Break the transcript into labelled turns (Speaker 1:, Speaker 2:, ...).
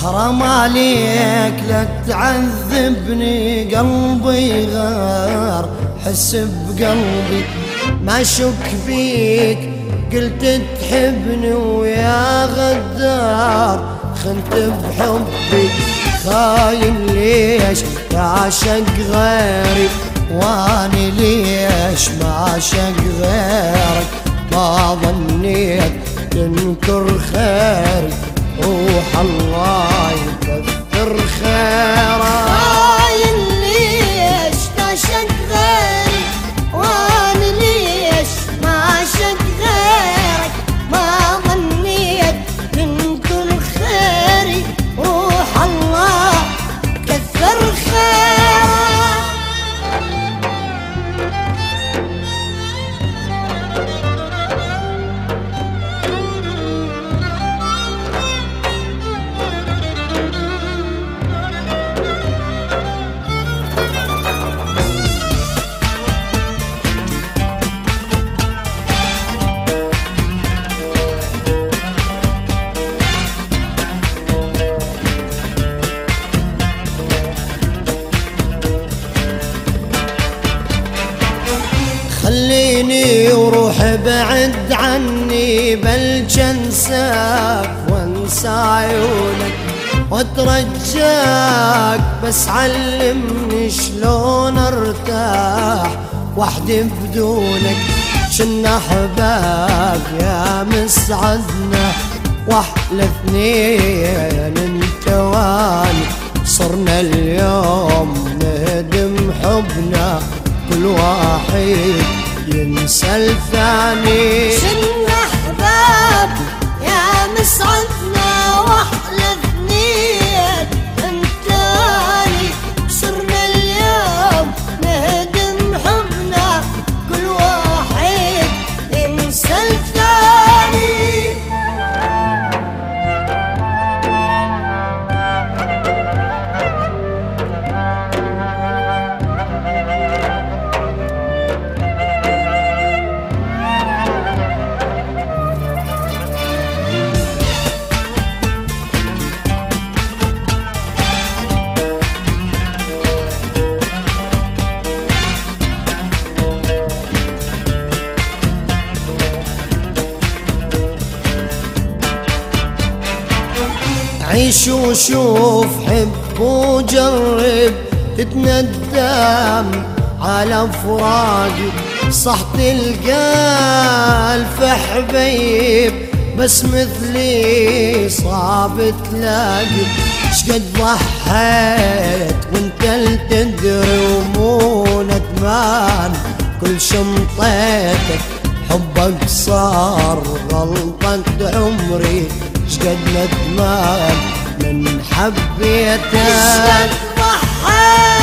Speaker 1: حرام عليك لا تعذبني، قلبي غار حس بقلبي ما شك فيك، قلت تحبني ويا غدار خنت بحبي، خاين ليش تعشق غيري واني ليش ما عشق غيرك، ما ظنيت تنكر خيري روح الله يكثر خيرك.
Speaker 2: خاين ليش تعشق غيري واني ليش ما عشق غيرك، ما ظنيت تنكر خيري روح الله كثر خيرك.
Speaker 1: خليني وروح بعد عني بلج انساك وانسى عيونك واترجاك، بس علمني شلون ارتاح وحدي بدونك، شنا احباب يا مسعدنا واحلى اثنين انت واني، صرنا اليوم نهدم حبنا كل واحد ينسى الثاني،
Speaker 2: شنا احباب يا مسعدنا واحلى اثنين انت واني، صرنا اليوم نهدم حبنا كل واحد ينسى الثاني.
Speaker 1: عيش وشوف حب وجرب تتندم على فراقي، صح تلقى الف حبيب بس مثلي صعب تلاقي، شقد ضحيت وانت اللي تدري ومو ندمان، كل شمطيتك حبك صار غلطة عمري، شقد ندمان من حبيتك.
Speaker 2: ضحيت